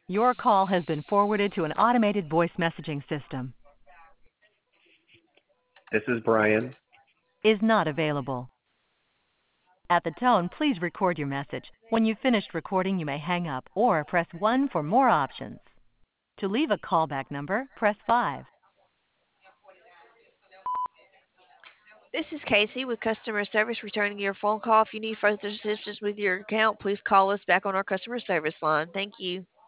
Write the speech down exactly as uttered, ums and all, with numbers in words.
Your call has been forwarded to an automated voice messaging system. This is Brian. Is not available. At the tone, please record your message. When you've finished recording, you may hang up or press one for more options. To leave a callback number, press five. This is Casey with customer service returning your phone call. If you need further assistance with your account, please call us back on our customer service line. Thank you.